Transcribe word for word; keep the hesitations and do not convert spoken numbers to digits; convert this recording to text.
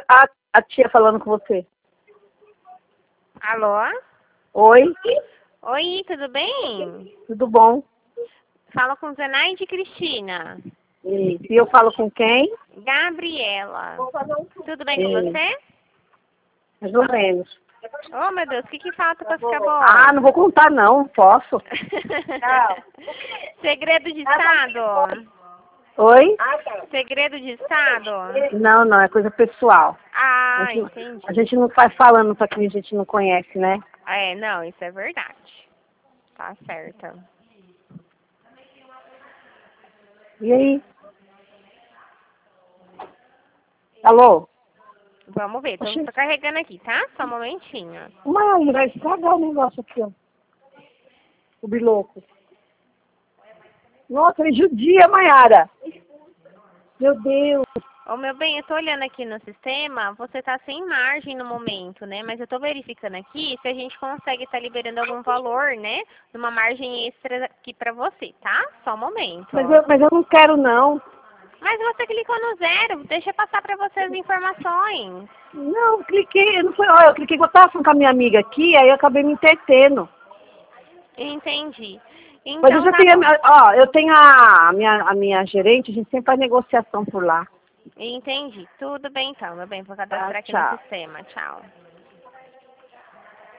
a, a tia falando com você. Alô? Oi, Oi, tudo bem? tudo bom? Fala com Zenaide Cristina. E, e eu falo com quem? Gabriela. Tudo bem com Sim. você? Mais ou menos. Oh, meu Deus, o que que falta pra ficar bom? Ah, não vou contar não, posso. Segredo de Estado? Oi? Segredo de Estado? Não, não, é coisa pessoal. Ah, A gente, entendi. a gente não faz falando pra quem a gente não conhece, né? É, não, isso é verdade. Tá certo. E aí? Alô? Vamos ver, tô, Oxi. tô carregando aqui, tá? Só um momentinho. Mãe, vai estragar o negócio aqui, ó. O biloco. Nossa, ele judia, Mayara. Meu Deus. Ô, meu bem, eu tô olhando aqui no sistema, você tá sem margem no momento, né? Mas eu tô verificando aqui se a gente consegue estar liberando algum valor, né? Uma margem extra aqui pra você, tá? Só um momento. Mas eu, mas eu não quero, não. Mas você clicou no zero, deixa eu passar pra você as informações. Não, cliquei, não foi, ó, eu cliquei, eu tava falando com a minha amiga aqui, aí eu acabei me entretendo. Entendi. Mas eu Então já tá tenho, a bom. minha- ó, eu tenho a minha, a minha gerente, a gente sempre faz negociação por lá. Entendi. Tudo bem então, meu bem, vou Tá, cadastrar aqui no tchau. sistema. Tchau.